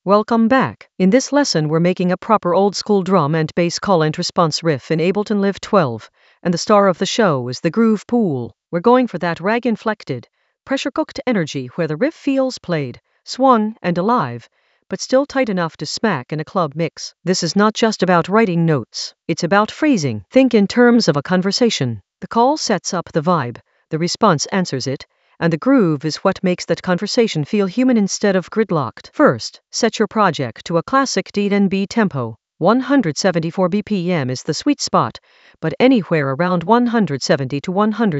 Welcome back. In this lesson, we're making a proper old-school drum and bass call and response riff in Ableton Live 12, and the star of the show is the groove pool. We're going for that rag-inflected, pressure-cooked energy where the riff feels played, swung, and alive, but still tight enough to smack in a club mix. This is not just about writing notes, it's about phrasing. Think in terms of a conversation. The call sets up the vibe, the response answers it, and the groove is what makes that conversation feel human instead of gridlocked. First, set your project to a classic D&B tempo. 174 BPM is the sweet spot, but anywhere around 170 to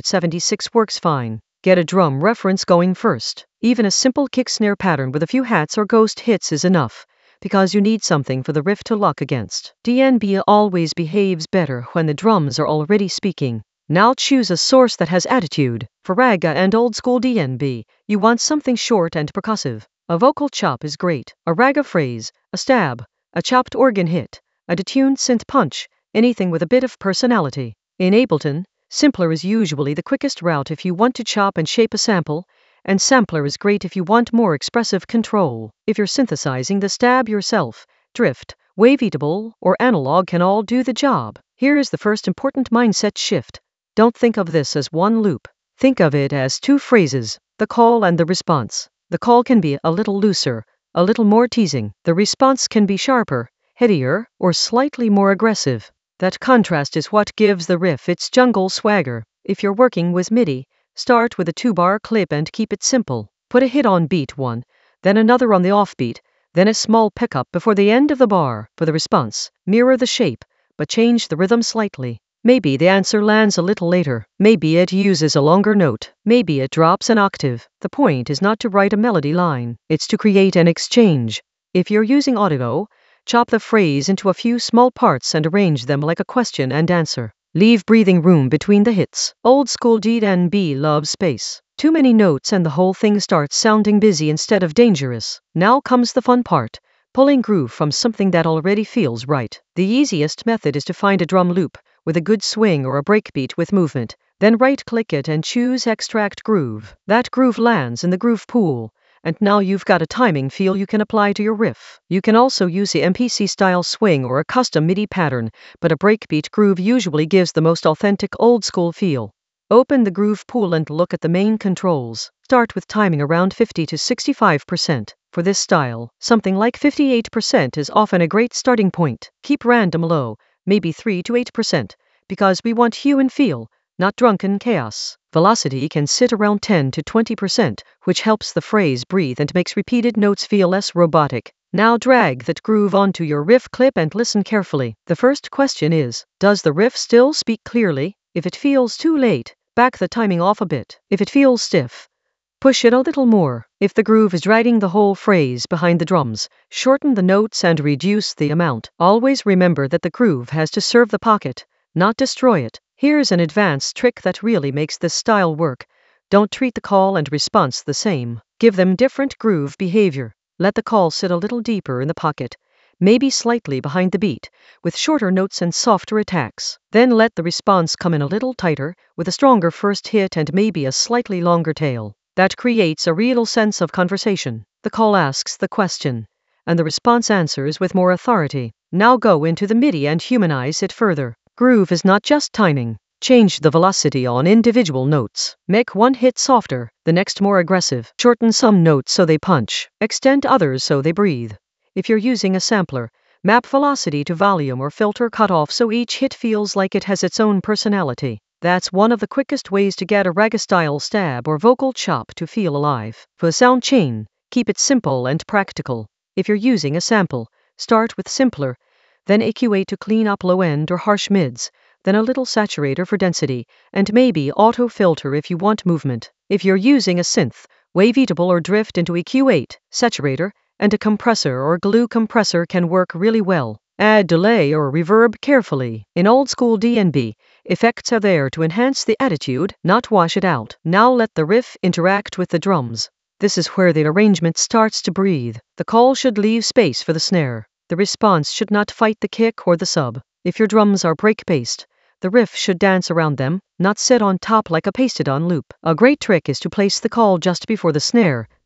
176 works fine. Get a drum reference going first. Even a simple kick snare pattern with a few hats or ghost hits is enough, because you need something for the riff to lock against. D&B always behaves better when the drums are already speaking. Now choose a source that has attitude. For ragga and old school D&B, you want something short and percussive. A vocal chop is great. A ragga phrase, a stab, a chopped organ hit, a detuned synth punch, anything with a bit of personality. In Ableton, simpler is usually the quickest route if you want to chop and shape a sample, and sampler is great if you want more expressive control. If you're synthesizing the stab yourself, drift, wavetable, or analog can all do the job. Here is the first important mindset shift. Don't think of this as one loop. Think of it as two phrases, the call and the response. The call can be a little looser, a little more teasing. The response can be sharper, headier, or slightly more aggressive. That contrast is what gives the riff its jungle swagger. If you're working with MIDI, start with a 2-bar clip and keep it simple. Put a hit on beat 1, then another on the offbeat, then a small pickup before the end of the bar. For the response, mirror the shape, but change the rhythm slightly. Maybe the answer lands a little later. Maybe it uses a longer note. Maybe it drops an octave. The point is not to write a melody line. It's to create an exchange. If you're using audio, chop the phrase into a few small parts and arrange them like a question and answer. Leave breathing room between the hits. Old school D&B loves space. Too many notes and the whole thing starts sounding busy instead of dangerous. Now comes the fun part. Pulling groove from something that already feels right. The easiest method is to find a drum loop with a good swing or a breakbeat with movement, then right-click it and choose Extract Groove. That groove lands in the groove pool, and now you've got a timing feel you can apply to your riff. You can also use the MPC-style swing or a custom MIDI pattern, but a breakbeat groove usually gives the most authentic old-school feel. Open the groove pool and look at the main controls. Start with timing around 50 to 65%. For this style, something like 58% is often a great starting point. Keep random low, maybe 3 to 8%, because we want hue and feel, not drunken chaos. Velocity can sit around 10 to 20%, which helps the phrase breathe and makes repeated notes feel less robotic. Now drag that groove onto your riff clip and listen carefully. The first question is, does the riff still speak clearly? If it feels too late, back the timing off a bit. If it feels stiff, push it a little more. If the groove is dragging the whole phrase behind the drums, shorten the notes and reduce the amount. Always remember that the groove has to serve the pocket, not destroy it. Here's an advanced trick that really makes this style work. Don't treat the call and response the same. Give them different groove behavior. Let the call sit a little deeper in the pocket, maybe slightly behind the beat, with shorter notes and softer attacks. Then let the response come in a little tighter, with a stronger first hit and maybe a slightly longer tail. That creates a real sense of conversation. The call asks the question, and the response answers with more authority. Now go into the MIDI and humanize it further. Groove is not just timing. Change the velocity on individual notes. Make one hit softer, the next more aggressive. Shorten some notes so they punch. Extend others so they breathe. If you're using a sampler, map velocity to volume or filter cutoff so each hit feels like it has its own personality. That's one of the quickest ways to get a ragga-style stab or vocal chop to feel alive. For a sound chain, keep it simple and practical. If you're using a sample, start with simpler, then EQ8 to clean up low end or harsh mids, then a little saturator for density, and maybe auto filter if you want movement. If you're using a synth, wavetable or drift into EQ8, saturator, and a compressor or glue compressor can work really well. Add delay or reverb carefully. In old school D&B, effects are there to enhance the attitude, not wash it out. Now let the riff interact with the drums. This is where the arrangement starts to breathe. The call should leave space for the snare. The response should not fight the kick or the sub. If your drums are break-based, the riff should dance around them, not sit on top like a pasted-on loop. A great trick is to place the call just before the snare,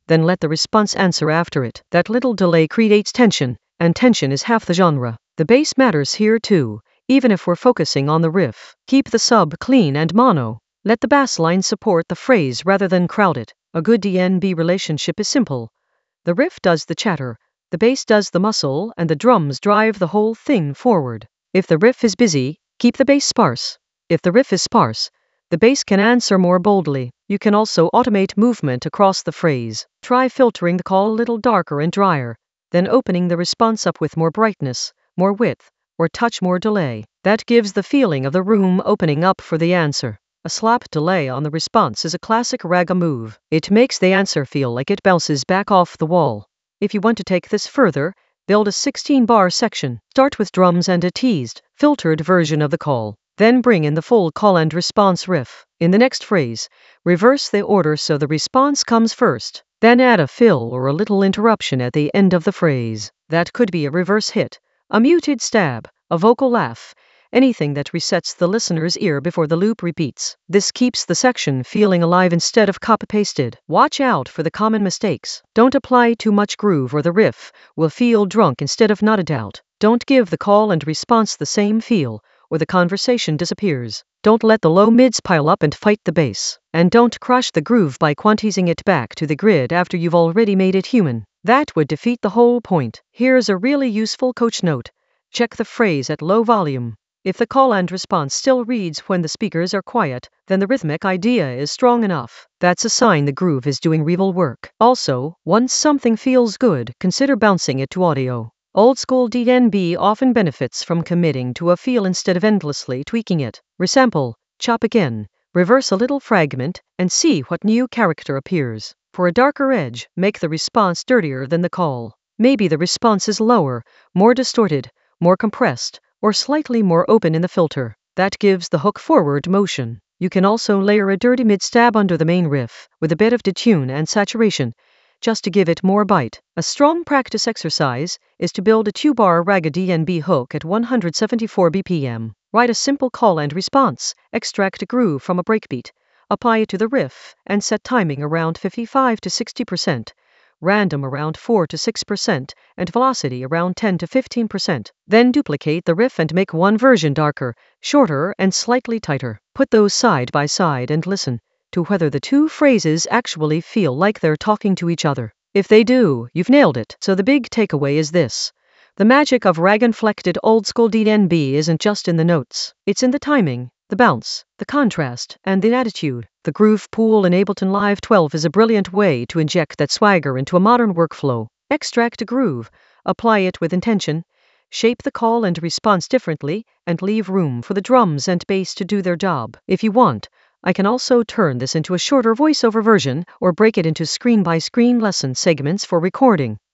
then let the response answer after it. That little delay creates tension, and tension is half the genre. The bass matters here too, even if we're focusing on the riff. Keep the sub clean and mono. Let the bass line support the phrase rather than crowd it. A good DNB relationship is simple. The riff does the chatter, the bass does the muscle, and the drums drive the whole thing forward. If the riff is busy, keep the bass sparse. If the riff is sparse, the bass can answer more boldly. You can also automate movement across the phrase. Try filtering the call a little darker and drier, then opening the response up with more brightness, more width, or touch more delay. That gives the feeling of the room opening up for the answer. A slap delay on the response is a classic raga move. It makes the answer feel like it bounces back off the wall. If you want to take this further, build a 16-bar section. Start with drums and a teased, filtered version of the call. Then bring in the full call and response riff. In the next phrase, reverse the order so the response comes first. Then add a fill or a little interruption at the end of the phrase. That could be a reverse hit, a muted stab, a vocal laugh, anything that resets the listener's ear before the loop repeats. This keeps the section feeling alive instead of copy-pasted. Watch out for the common mistakes. Don't apply too much groove or the riff will feel drunk instead of knotted out. Don't give the call and response the same feel, or the conversation disappears. Don't let the low mids pile up and fight the bass. And don't crush the groove by quantizing it back to the grid after you've already made it human. That would defeat the whole point. Here's a really useful coach note. Check the phrase at low volume. If the call and response still reads when the speakers are quiet, then the rhythmic idea is strong enough. That's a sign the groove is doing real work. Also, once something feels good, consider bouncing it to audio. Old school DNB often benefits from committing to a feel instead of endlessly tweaking it. Resample, chop again, reverse a little fragment, and see what new character appears. For a darker edge, make the response dirtier than the call. Maybe the response is lower, more distorted, more compressed, or slightly more open in the filter. That gives the hook forward motion. You can also layer a dirty mid-stab under the main riff, with a bit of detune and saturation, just to give it more bite. A strong practice exercise is to build a 2-bar raga DNB hook at 174 BPM. Write a simple call and response, extract a groove from a breakbeat, apply it to the riff, and set timing around 55 to 60%. Random around 4 to 6%, and velocity around 10 to 15%. Then duplicate the riff and make one version darker, shorter, and slightly tighter. Put those side by side and listen to whether the two phrases actually feel like they're talking to each other. If they do, you've nailed it. So the big takeaway is this. The magic of rag-inflected old-school DNB isn't just in the notes. It's in the timing, the bounce, the contrast, and the attitude. The Groove Pool in Ableton Live 12 is a brilliant way to inject that swagger into a modern workflow. Extract a groove, apply it with intention, shape the call and response differently, and leave room for the drums and bass to do their job. If you want, I can also turn this into a shorter voiceover version or break it into screen-by-screen lesson segments for recording.